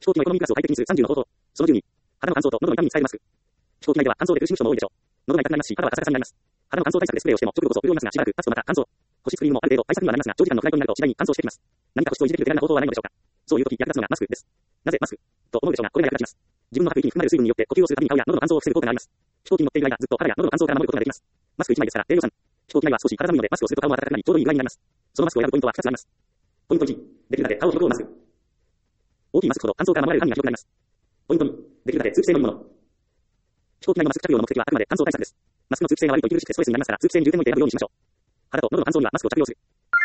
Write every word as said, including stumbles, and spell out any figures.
飛行機のエコノミークラスを快適にするさんじゅうの方法。そのじゅうに、肌の乾燥と喉の痛みに使えるマスク。飛行機内では乾燥で苦しむ人も多いでしょう。喉が痛くなりますし、肌はカサカサになります。肌の乾燥対策でスプレーをしても直後こそ潤いますが、しばらく経つとまた乾燥。保湿クリームもある程度対策にはなりますが、長時間のフライトになると次第に乾燥してきます。何か保湿をいじれる手軽な方法はないのでしょうか。そういう時役立つのがマスクです。なぜマスクと思うでしょうが、これが役立ちます。自分の吐く息に含まれる水分によって呼吸をするたびに顔や喉の乾燥を防ぐ効果があります。飛行機に乗っている間、ずっと肌や喉の乾燥から守ることができます。マスクいちまいですから、栄養さん。飛行機内は少し肌寒いので、マスクをすると顔も暖かくなり、ちょうどいい具合になります。そのマスクを選ぶポイントはふたつあります。ポイントいち、できるだけ顔を広く覆うマスク。大きいマスクほど乾燥から守られる範囲が広くなります。ポイントに、できるだけ通気性のいいもの。飛行機内のマスク着用の目的はあくまで乾燥対策です。マスクの通気性が悪いと息苦しくてストレスになりますから、通気性に重点を置いて選ぶようにしましょう。肌と喉の乾燥にはマスクを着用する。